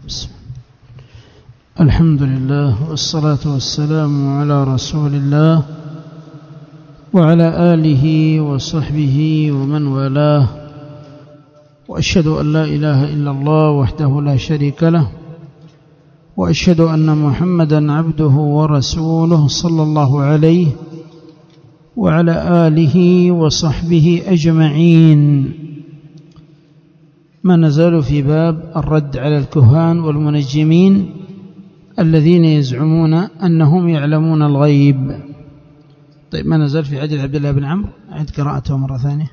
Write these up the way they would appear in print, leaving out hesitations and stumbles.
الحمد لله والصلاة والسلام على رسول الله وعلى آله وصحبه ومن والاه، وأشهد أن لا إله إلا الله وحده لا شريك له، وأشهد أن محمدا عبده ورسوله صلى الله عليه وعلى آله وصحبه أجمعين. ما نزال في باب الرد على الكهان والمنجمين الذين يزعمون أنهم يعلمون الغيب. طيب، ما نزال في حديث عبد الله بن عمرو، أعد قراءته مرة ثانية.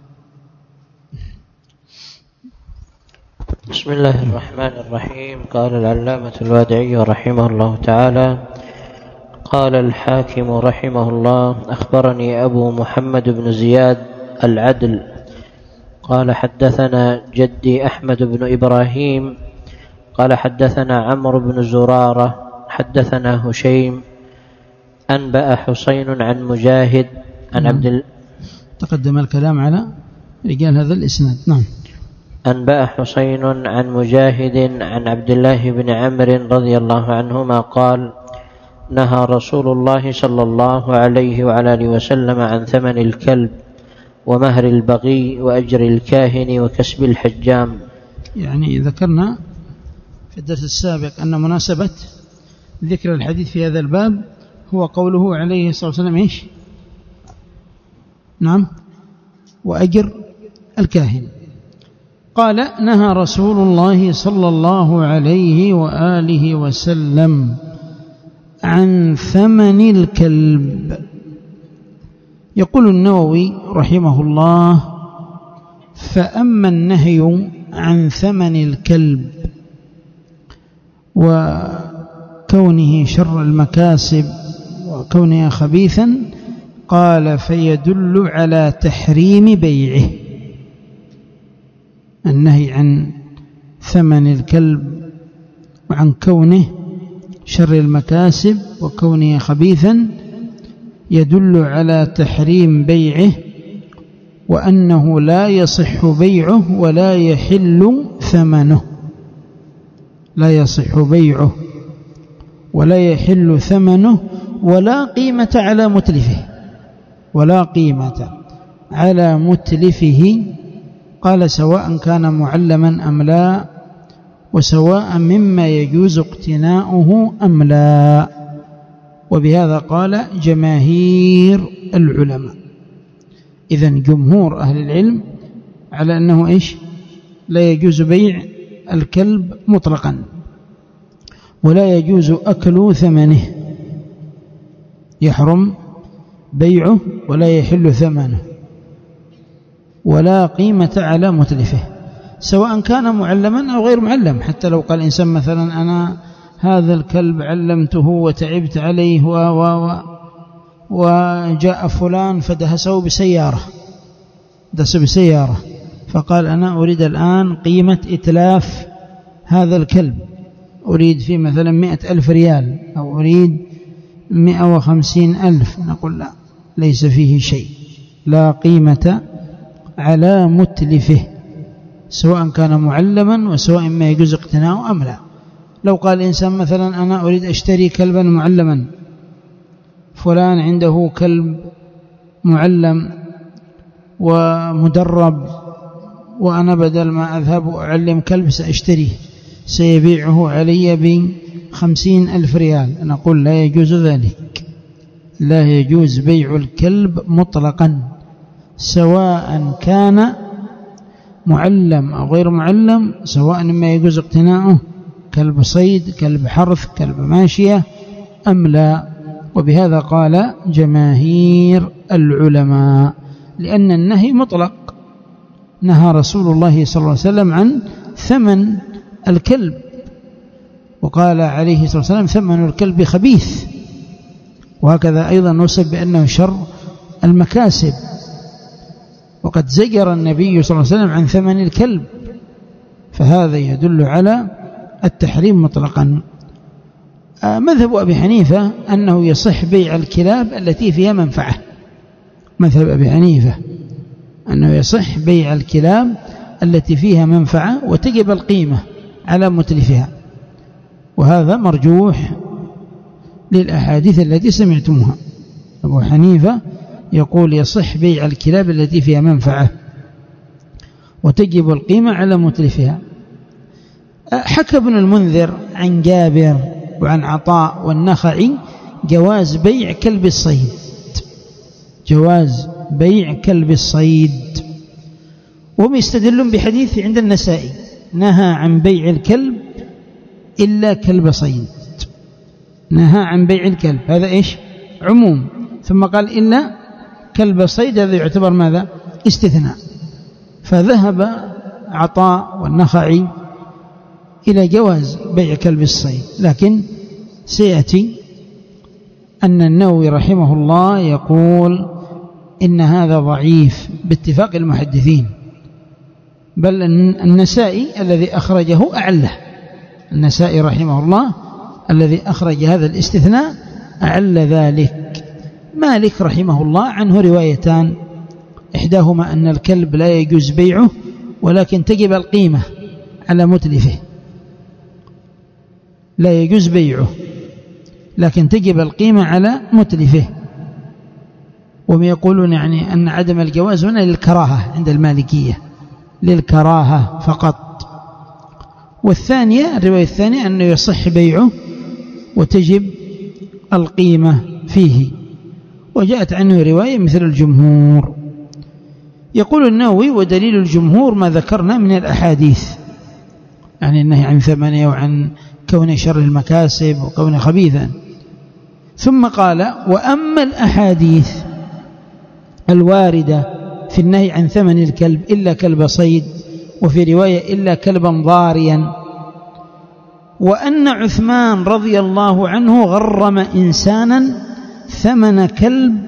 بسم الله الرحمن الرحيم. قال العلامة الوادعي رحمه الله تعالى: قال الحاكم رحمه الله: أخبرني أبو محمد بن زياد العدل قال حدثنا جدي أحمد بن إبراهيم قال حدثنا عمرو بن زرارة حدثنا هشيم أنبأ حسين عن مجاهد عن عبد تقدم الكلام على رجال هذا الإسناد. نعم. أنبأ حسين عن مجاهد عن عبد الله بن عمرو رضي الله عنهما قال: نهى رسول الله صلى الله عليه وعلى آله وسلم عن ثمن الكلب ومهر البغي وأجر الكاهن وكسب الحجام. يعني ذكرنا في الدرس السابق أن مناسبة ذكر الحديث في هذا الباب هو قوله عليه الصلاة والسلام إيش؟ نعم، وأجر الكاهن. قال: نهى رسول الله صلى الله عليه وآله وسلم عن ثمن الكلب. يقول النووي رحمه الله: فأما النهي عن ثمن الكلب وكونه شر المكاسب وكونه خبيثا، قال: فيدل على تحريم بيعه. النهي عن ثمن الكلب وعن كونه شر المكاسب وكونه خبيثا يدل على تحريم بيعه، وأنه لا يصح بيعه ولا يحل ثمنه. لا يصح بيعه ولا يحل ثمنه ولا قيمة على متلفه، ولا قيمة على متلفه. قال: سواء كان معلما أم لا، وسواء مما يجوز اقتناؤه أم لا. وبهذا قال جماهير العلماء. إذن جمهور أهل العلم على أنه إيش؟ لا يجوز بيع الكلب مطلقا، ولا يجوز أكل ثمنه، يحرم بيعه ولا يحل ثمنه، ولا قيمة على متلفه، سواء كان معلما أو غير معلم. حتى لو قال إنسان مثلا: أنا هذا الكلب علمته وتعبت عليه وجاء فلان فدهسه بسيارة، دهسه بسيارة، فقال: أنا أريد الآن قيمة إتلاف هذا الكلب، أريد فيه مثلا 100,000 ريال أو أريد 150,000. نقول: لا، ليس فيه شيء، لا قيمة على متلفه، سواء كان معلما وسواء ما يجوز اقتناؤه أم لا. لو قال إنسان مثلا: أنا أريد أشتري كلبا معلما، فلان عنده كلب معلم ومدرب، وأنا بدل ما أذهب وأعلم كلب سأشتريه، سيبيعه علي ب50,000 ريال. نقول: لا يجوز ذلك، لا يجوز بيع الكلب مطلقا، سواء كان معلم أو غير معلم، سواء ما يجوز اقتناؤه كلب صيد، كلب حرث، كلب ماشية أم لا. وبهذا قال جماهير العلماء، لأن النهي مطلق. نهى رسول الله صلى الله عليه وسلم عن ثمن الكلب، وقال عليه الصلاة والسلام: ثمن الكلب خبيث. وهكذا أيضا نوصف بأنه شر المكاسب. وقد زجر النبي صلى الله عليه وسلم عن ثمن الكلب، فهذا يدل على التحريم مطلقا. مذهب أبي حنيفة أنه يصح بيع الكلاب التي فيها منفعة. مذهب أبي حنيفة أنه يصح بيع الكلاب التي فيها منفعة وتجب القيمة على متلفها، وهذا مرجوح للأحاديث التي سمعتموها. أبو حنيفة يقول يصح بيع الكلاب التي فيها منفعة وتجب القيمة على متلفها. حكى ابن المنذر عن جابر وعن عطاء والنخعي جواز بيع كلب الصيد، جواز بيع كلب الصيد، وهم يستدلون بحديث عند النسائي نهى عن بيع الكلب إلا كلب صيد، نهى عن بيع الكلب، هذا إيش؟ عموم، ثم قال إلا كلب صيد، هذا يعتبر ماذا؟ استثناء. فذهب عطاء والنخعي إلى جواز بيع كلب الصيد، لكن سيأتي أن النووي رحمه الله يقول إن هذا ضعيف باتفاق المحدثين، بل النسائي الذي أخرجه أعله، النسائي رحمه الله الذي أخرج هذا الاستثناء أعل ذلك. مالك رحمه الله عنه روايتان، إحداهما أن الكلب لا يجوز بيعه ولكن تجب القيمة على متلفه، لا يجوز بيعه لكن تجب القيمة على متلفه، وهم يقولون يعني أن عدم الجواز هنا للكراهة عند المالكية، للكراهة فقط. والثانية الرواية الثانية أنه يصح بيعه وتجب القيمة فيه، وجاءت عنه رواية مثل الجمهور. يقول النووي ودليل الجمهور ما ذكرنا من الأحاديث، يعني النهي عن ثمنه وعن كون شر المكاسب وكون خبيثا. ثم قال وأما الأحاديث الواردة في النهي عن ثمن الكلب إلا كلب صيد، وفي رواية إلا كلبا ضاريا، وأن عثمان رضي الله عنه غرم إنسانا ثمن كلب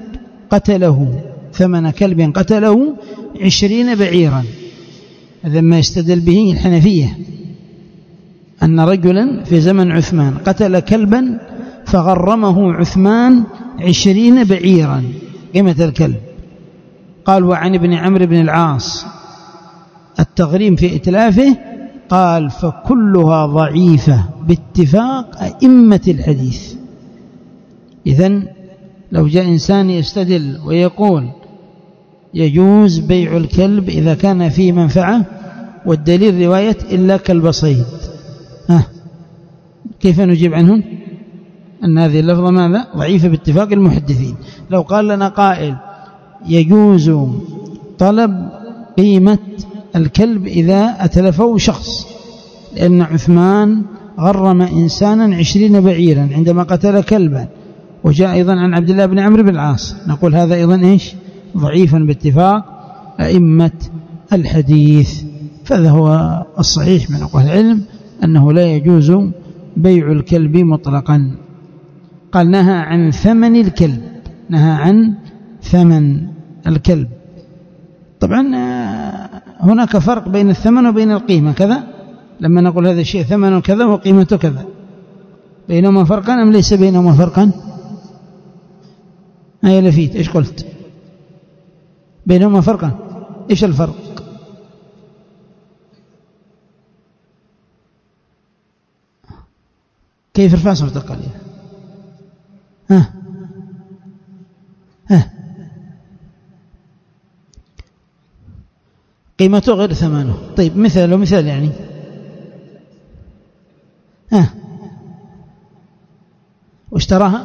قتله 20 بعيرا، هذا ما يستدل به الحنفية، أن رجلا في زمن عثمان قتل كلبا فغرمه عثمان 20 بعيرا قيمة الكلب. قال وعن ابن عمرو بن العاص التغريم في إتلافه، قال فكلها ضعيفة باتفاق أئمة الحديث. إذن لو جاء إنسان يستدل ويقول يجوز بيع الكلب إذا كان فيه منفعة، والدليل رواية إلا كلب صيد، كيف نجيب عنهم؟ أن هذه اللفظة ماذا؟ ضعيفة باتفاق المحدثين. لو قال لنا قائل يجوز طلب قيمة الكلب إذا أتلفه شخص، لأن عثمان غرم إنسانا 20 بعيرا عندما قتل كلبا، وجاء أيضا عن عبد الله بن عمرو بن العاص، نقول هذا أيضا إيش؟ ضعيفا باتفاق أئمة الحديث. فهذا هو الصحيح من أقوال العلم أنه لا يجوز بيع الكلب مطلقا. قال نهى عن ثمن الكلب، نهى عن ثمن الكلب. طبعا هناك فرق بين الثمن وبين القيمة كذا، لما نقول هذا الشيء ثمنه كذا وقيمته كذا، بينهما فرقا أم ليس بينهما فرقا؟ يا لفيت إيش قلت؟ بينهما فرقا، إيش الفرق؟ كيف ارفع صوتك قليلا؟ قيمته غير ثمنه. طيب مثال يعني واشتراها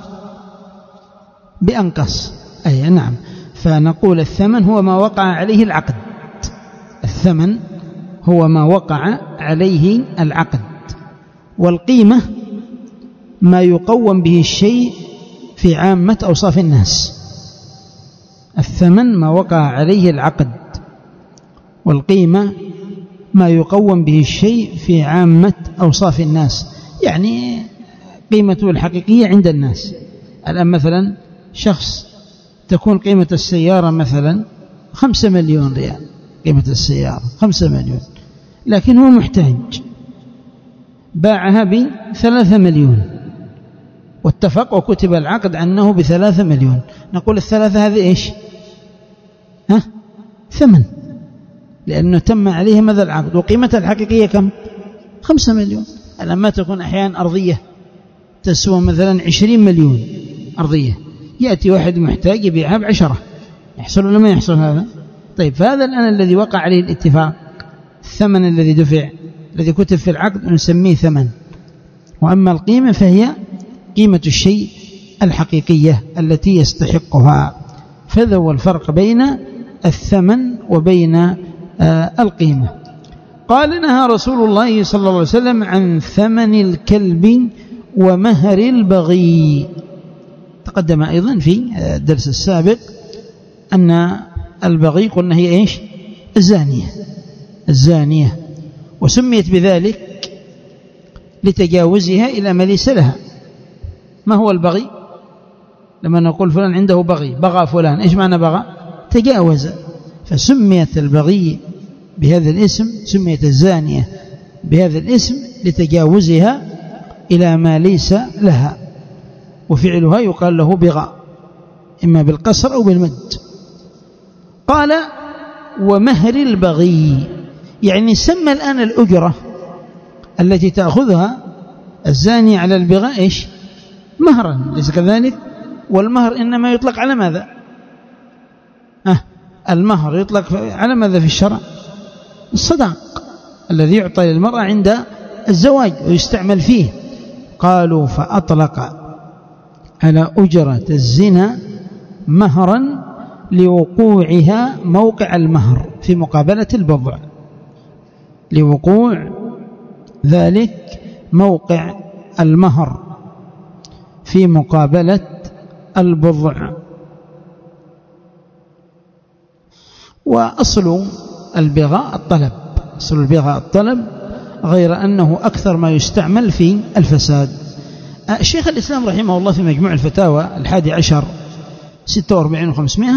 بأنقص، أي نعم. فنقول الثمن هو ما وقع عليه العقد، الثمن هو ما وقع عليه العقد، والقيمة ما يقوم به الشيء في عامة أوصاف الناس. الثمن ما وقع عليه العقد، والقيمة ما يقوم به الشيء في عامة أوصاف الناس، يعني قيمته الحقيقية عند الناس. الآن مثلا شخص تكون قيمة السيارة مثلا 5 مليون ريال، قيمة السيارة 5 مليون، لكن هو محتاج، باعها ب3 مليون واتفق وكتب العقد عنه ب3 مليون، نقول 3 هذه إيش؟ ثمن، لأنه تم عليه ماذا؟ العقد، وقيمتها الحقيقية كم؟ 5 مليون. لما تكون أحيانا أرضية تسوى مثلا 20 مليون أرضية، يأتي واحد محتاج يبيعها ب10، يحصل ولا ما يحصل هذا؟ طيب، فهذا الآن الذي وقع عليه الاتفاق، الثمن الذي دفع الذي كتب في العقد نسميه ثمن، وأما القيمة فهي قيمة الشيء الحقيقية التي يستحقها. فهذا هو الفرق بين الثمن وبين القيمة. قال: نهى رسول الله صلى الله عليه وسلم عن ثمن الكلب ومهر البغي. تقدم أيضا في الدرس السابق أن البغي قلنا هي إيش؟ الزانية، وسميت بذلك لتجاوزها إلى ما ليس لها. ما هو البغي؟ لما نقول فلان عنده بغي، بغى فلان، إيش معنى بغى؟ تجاوز. فسميت البغي بهذا الاسم، سميت الزانية بهذا الاسم لتجاوزها إلى ما ليس لها، وفعلها يقال له بغاء، إما بالقصر أو بالمد. قال: ومهر البغي، يعني سمى الآن الأجرة التي تأخذها الزانية على البغاء إيش؟ مهرا، ليس كذلك؟ والمهر إنما يطلق على ماذا؟ المهر يطلق على ماذا في الشرع؟ الصداق الذي يعطى للمرأة عند الزواج ويستعمل فيه. قالوا: فأطلق على أجرة الزنا مهرا لوقوعها موقع المهر في مقابلة البضع، لوقوع ذلك موقع المهر في مقابلة البضع. وأصل البغاء الطلب، أصل البغاء الطلب، غير أنه أكثر ما يستعمل في الفساد. شيخ الإسلام رحمه الله في مجموع الفتاوى 11 46 و500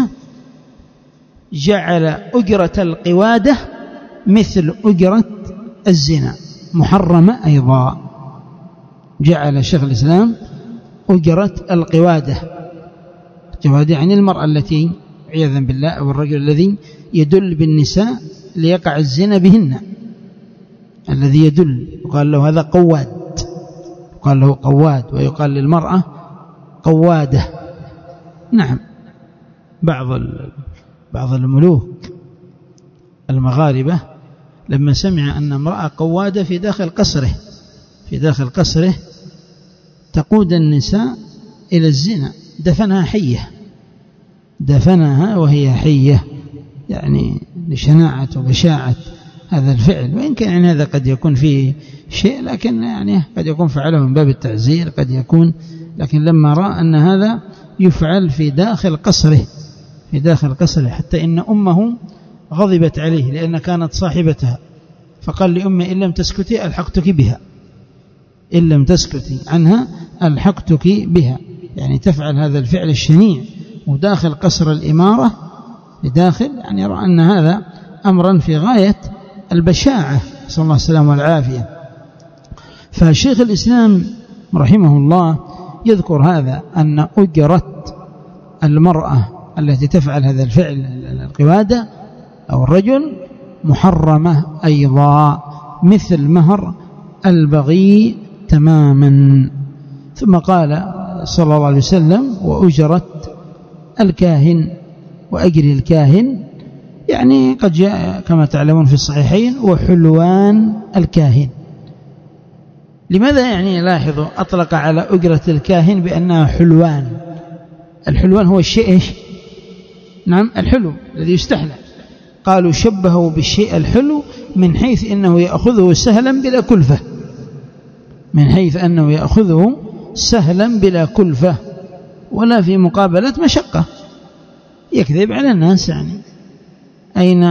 جعل أجرة القوادة مثل أجرة الزنا محرمة أيضا. جعل شيخ الإسلام أجرة القوادة، القوادة يعني المرأة التي عياذا بالله أو الرجل الذي يدل بالنساء ليقع الزنا بهن، الذي يدل يقال له هذا قواد، يقال له قواد، ويقال للمرأة قوادة. نعم، بعض الملوك المغاربة لما سمع أن امرأة قوادة في داخل قصره تقود النساء إلى الزنا، دفنها وهي حية، يعني لشناعة وبشاعة هذا الفعل. وإن كان يعني هذا قد يكون فيه شيء، لكن يعني قد يكون فعله من باب التعزير، قد يكون، لكن لما رأى أن هذا يفعل في داخل قصره حتى إن أمه غضبت عليه لأن كانت صاحبتها، فقال لأمه: إن لم تسكتي ألحقتك بها، إن لم تسكتي عنها ألحقتك بها، يعني تفعل هذا الفعل الشنيع وداخل قصر الإمارة بداخل، يعني يرى أن هذا أمرا في غاية البشاعة، صلى الله السلامة والعافية. فشيخ الإسلام رحمه الله يذكر هذا، أن أجرة المرأة التي تفعل هذا الفعل القوادة أو الرجل محرمة أيضا مثل مهر البغي تماما. ثم قال صلى الله عليه وسلم: وأجرة الكاهن، وأجر الكاهن يعني قد جاء كما تعلمون في الصحيحين: وحلوان الكاهن. لماذا يعني لاحظوا أطلق على أجرة الكاهن بأنها حلوان؟ الحلوان هو الشيء إيش؟ نعم، الحلو الذي يستحلى. قالوا شبهوا بالشيء الحلو من حيث أنه يأخذه سهلا بلا كلفة، من حيث أنه يأخذه سهلا بلا كلفة ولا في مقابلة مشقة. يكذب على الناس، يعني أين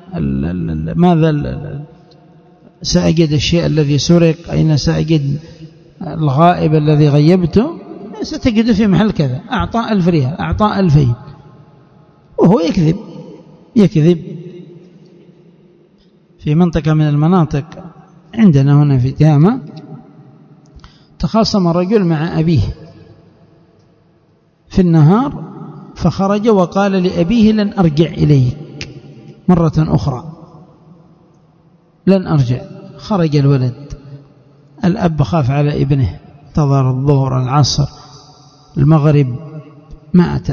ماذا سأجد الشيء الذي سرق، أين سأجد الغائب الذي غيبته، ستجد في محل كذا، أعطى 1000 ريال، أعطى 2000، وهو يكذب. في منطقة من المناطق عندنا هنا في تهامة تخاصم رجل مع أبيه في النهار، فخرج وقال لأبيه: لن أرجع إليك مرة أخرى، لن أرجع. خرج الولد، الأب خاف على ابنه، انتظر الظهر العصر المغرب ما أتى،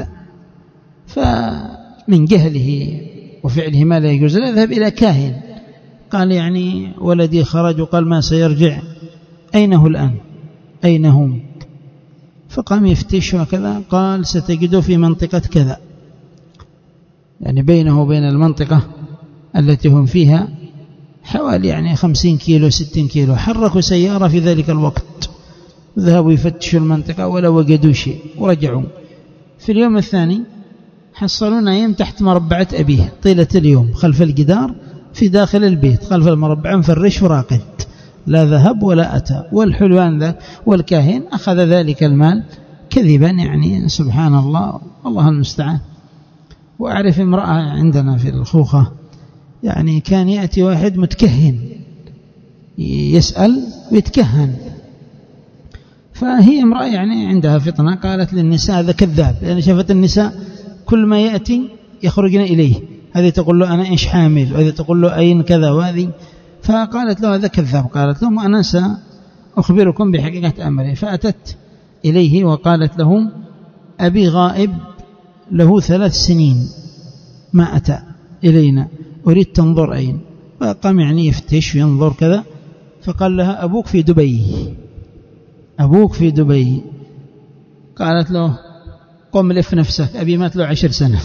فمن جهله وفعله ما لا يجوز يذهب إلى كاهن، قال يعني ولدي خرج وقال ما سيرجع، أين هو الآن؟ أين هو؟ فقام يفتش وكذا، قال ستجده في منطقة كذا، يعني بينه وبين المنطقة التي هم فيها حوالي يعني 50 كيلو 60 كيلو. حركوا سيارة في ذلك الوقت، ذهبوا يفتشوا المنطقة ولا وجدوا شيء ورجعوا. في اليوم الثاني حصلوا نايم تحت مربعة أبيه طيلة اليوم خلف الجدار في داخل البيت خلف المربع مفرش وراقد، لا ذهب ولا أتى. والحلوان ذا والكاهن أخذ ذلك المال كذبا، يعني سبحان الله، الله المستعان. وأعرف امرأة عندنا في الخوخة، يعني كان يأتي واحد متكهن يسأل ويتكهن، فهي امرأة يعني عندها فطنة، قالت للنساء هذا كذاب، لأن شافت النساء كل ما يأتي يخرجن إليه، هذه تقول له أنا إيش حامل، وهذه تقول له أين كذا، وهذه. فقالت له هذا كذاب. قالت لهم أنا سأخبركم بحقيقة أمره. فأتت إليه وقالت له أبي غائب له 3 سنين ما أتى إلينا، أريد تنظر أين. فقام يعني يفتش وينظر كذا، فقال لها أبوك في دبي، أبوك في دبي. قالت له قم لف نفسك، أبي مات له 10 سنة،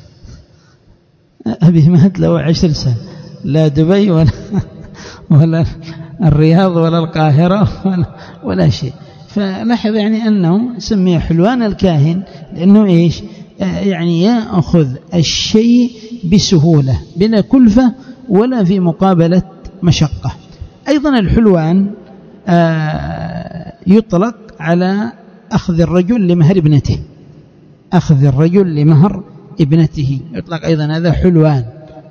أبي مات له 10 سنة، لا دبي ولا الرياض ولا القاهرة ولا شيء. فلاحظ يعني أنه سمي حلوان الكاهن لأنه إيش؟ يعني يأخذ الشيء بسهولة بلا كلفة ولا في مقابلة مشقة. أيضا الحلوان يطلق على أخذ الرجل لمهر ابنته، أخذ الرجل لمهر ابنته يطلق أيضا هذا حلوان،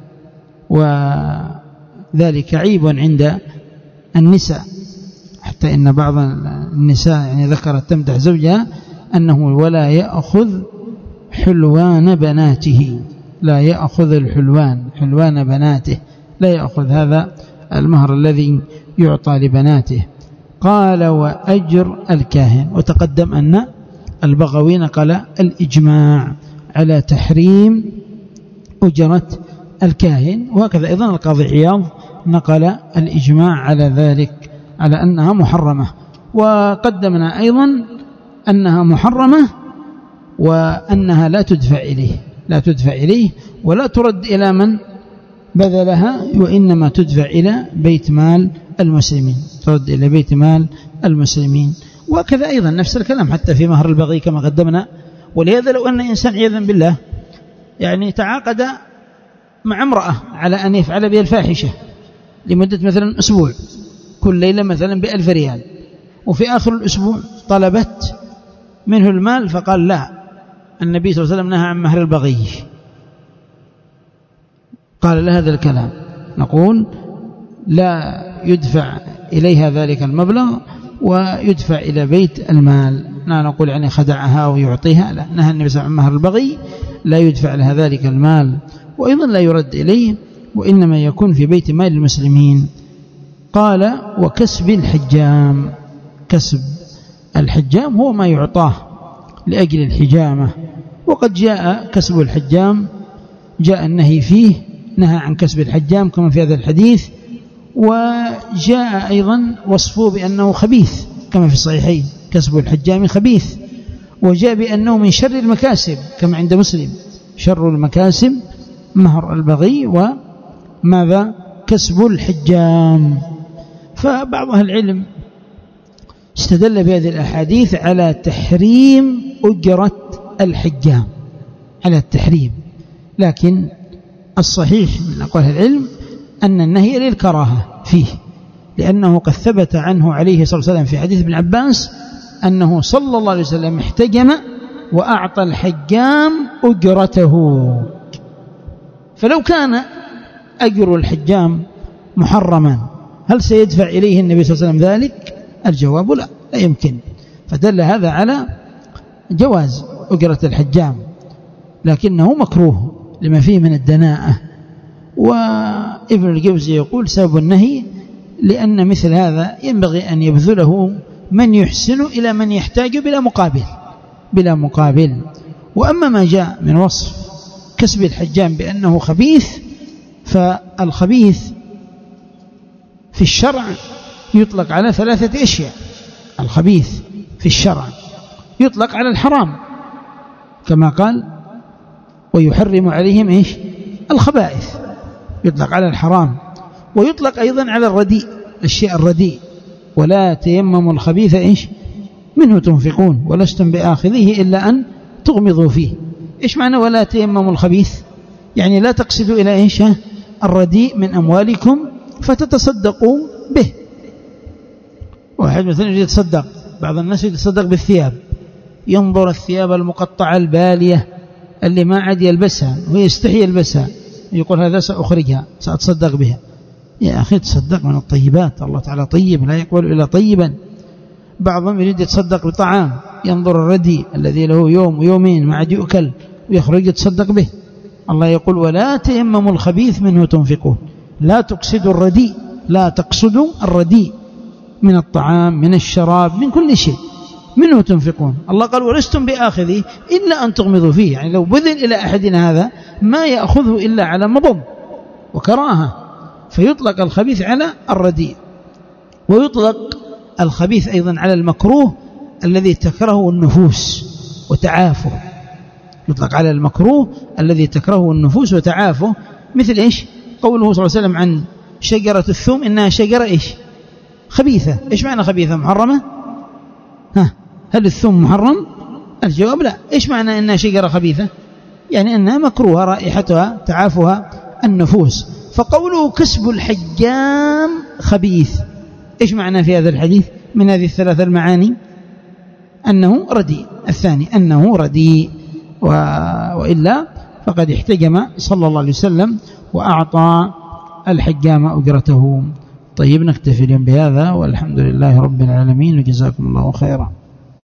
وذلك عيب عند النساء، حتى إن بعض النساء يعني ذكرت تمدح زوجها أنه ولا يأخذ حلوان بناته، لا يأخذ الحلوان حلوان بناته، لا يأخذ هذا المهر الذي يعطى لبناته. قال وأجر الكاهن. وتقدم أن البغوي نقل الإجماع على تحريم أجرة الكاهن، وهكذا أيضا القاضي عياض نقل الإجماع على ذلك، على أنها محرمة. وقدمنا أيضا أنها محرمة وأنها لا تدفع إليه، لا تدفع إليه ولا ترد إلى من بذلها، وإنما تدفع إلى بيت مال المسلمين، ترد إلى بيت مال المسلمين. وكذا أيضا نفس الكلام حتى في مهر البغي كما قدمنا. ولهذا لو أن إنسان عياذا بالله يعني تعاقد مع امرأة على أن يفعل بها الفاحشة لمدة مثلا أسبوع، كل ليلة مثلا ب1000 ريال، وفي آخر الأسبوع طلبت منه المال فقال لا، النبي صلى الله عليه وسلم نهى عن مهر البغي، قال له هذا الكلام، نقول لا يدفع إليها ذلك المبلغ ويدفع إلى بيت المال. لا نقول يعني خدعها ويعطيها، لا، نهى النبي صلى الله عليه وسلم عن مهر البغي، لا يدفع لها ذلك المال وأيضا لا يرد إليه، وإنما يكون في بيت مال المسلمين. قال وكسب الحجام. كسب الحجام هو ما يعطاه لأجل الحجامة، وقد جاء كسب الحجام، جاء النهي فيه، نهى عن كسب الحجام كما في هذا الحديث، وجاء أيضا وصفه بأنه خبيث كما في الصحيحين، كسب الحجام خبيث، وجاء بأنه من شر المكاسب كما عند مسلم، شر المكاسب مهر البغي وماذا كسب الحجام. فبعض أهل العلم استدل بهذه الأحاديث على تحريم أجرة الحجام، على التحريم، لكن الصحيح من أقوال العلم أن النهي للكراهة فيه، لأنه قد ثبت عنه عليه الصلاة والسلام في حديث ابن عباس أنه صلى الله عليه وسلم احتجم وأعطى الحجام أجرته. فلو كان أجر الحجام محرما هل سيدفع إليه النبي صلى الله عليه وسلم ذلك؟ الجواب لا، لا يمكن. فدل هذا على جواز أجرة الحجام، لكنه مكروه لما فيه من الدناءة. وابن الجوزي يقول سبب النهي لأن مثل هذا ينبغي أن يبذله من يحسن إلى من يحتاج بلا مقابل. وأما ما جاء من وصف كسب الحجام بأنه خبيث، فالخبيث في الشرع يطلق على 3 أشياء. الخبيث في الشرع يطلق على الحرام كما قال ويحرم عليهم إيش؟ الخبائث، يطلق على الحرام، ويطلق أيضا على الرديء، الشيء الرديء. ولا تيمموا الخبيث إيش؟ منه تنفقون ولستم بآخذه إلا أن تغمضوا فيه. إيش معنى ولا تيمموا الخبيث؟ يعني لا تقصدوا إلى إيش؟ الرديء من أموالكم فتتصدقوا به. واحد مثلا يتصدق، بعض الناس يتصدق بالثياب، ينظر الثياب المقطعة البالية اللي ما عاد يلبسها ويستحي يلبسها، يقول هذا سأخرجها سأتصدق بها. يا أخي تصدق من الطيبات، الله تعالى طيب لا يقبل إلا طيبا. بعضهم يريد يتصدق بطعام، ينظر الردي الذي له يوم ويومين ما عاد يؤكل ويخرج يتصدق به. الله يقول ولا تيمموا الخبيث منه تنفقون، لا تقصدوا الردي، لا تقصدوا الردي من الطعام من الشراب من كل شيء، منه تنفقون. الله قال ولستم بآخذه إلا أن تغمضوا فيه، يعني لو بذل إلى أحدنا هذا ما يأخذه إلا على مضض وكراهة. فيطلق الخبيث على الرديء، ويطلق الخبيث أيضا على المكروه الذي تكرهه النفوس وتعافه. يطلق على المكروه الذي تكرهه النفوس وتعافه، مثل إيش؟ قوله صلى الله عليه وسلم عن شجرة الثوم إنها شجرة إيش؟ خبيثة. إيش معنى خبيثة؟ محرمة؟ هل الثوم محرم؟ الجواب لا. إيش معنى إنها شجرة خبيثة؟ يعني أنها مكروهة رائحتها تعافها النفوس. فقوله كسب الحجام خبيث، إيش معنى في هذا الحديث من هذه ال3 المعاني؟ أنه رديء، الثاني أنه رديء، وإلا فقد احتجم صلى الله عليه وسلم وأعطى الحجام أجرته. طيب نكتفي اليوم بهذا، والحمد لله رب العالمين، وجزاكم الله خيرا.